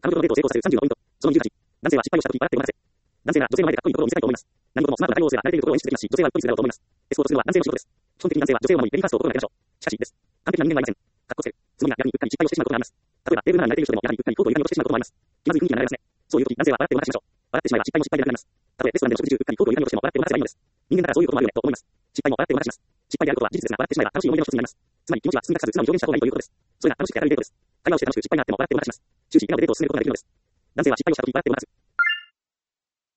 彼女のデートを成功させる30のポイント。その28。男性は失敗をした時笑ってごまかせ。男性は女性の前でかっこいいところを見せたいと思います。何事もスマートな対応をすれば慣れているところを演出できますし、女性はうっとりするだろうと思います。エスコートするのは男性の仕事です。基本的に男性は女性を守り、ベリーファーストを心がけましょう。しかし、です。完璧な人間はいません。かっこつける。つもりが逆にうっかり失敗をしてしまうことがあります。例えば、テーブルなら慣れている人でも、やはりうっかりコートを床に落としてしまうこともあります。気まずい雰囲気になりますね。そういう時、男性は笑ってごまかしましょう。笑ってしまえば失敗も失敗でなくなります。たとえレストランでの食事中、うっかりコートを床に落としても笑ってごまかせばいいのです。人間だからそういうこともあるよね、と思います。失敗も笑ってごまかします。失敗であることは事実ですが、笑ってしまえば楽しい思い出の一つになります。つまり、気持ちは包み隠さず素直に表現した方がいいということです。それが楽しくて明るいデートです。会話をして楽しく失敗があっても笑ってごまかします。終始笑顔でデートを進めることができるのです。男性は失敗をした時笑ってごまかす。